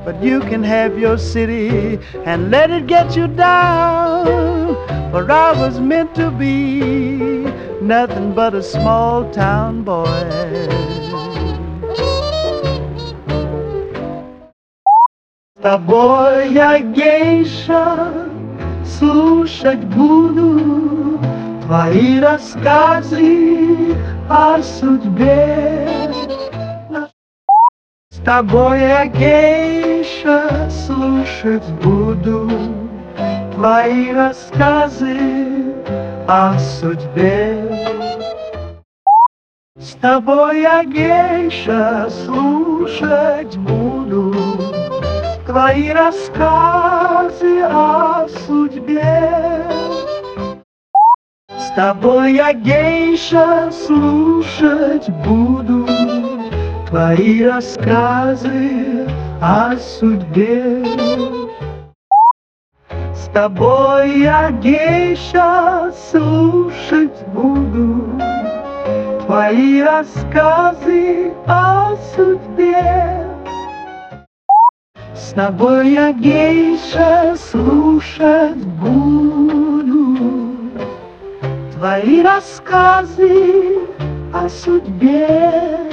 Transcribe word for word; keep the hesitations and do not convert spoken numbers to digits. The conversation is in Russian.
but you can have your city and let it get you down. For I was meant to be nothing but a small town boy. С тобой я, гейша, слушать буду твои рассказы о судьбе. С тобой я, гейша, слушать буду твои рассказы о судьбе. С тобой я, гейша, слушать буду твои рассказы о судьбе. С тобой я, гейша, слушать буду твои рассказы о судьбе. С тобой я, гейша, слушать буду твои рассказы о судьбе. С тобой я, гейша, слушать буду твои рассказы о судьбе.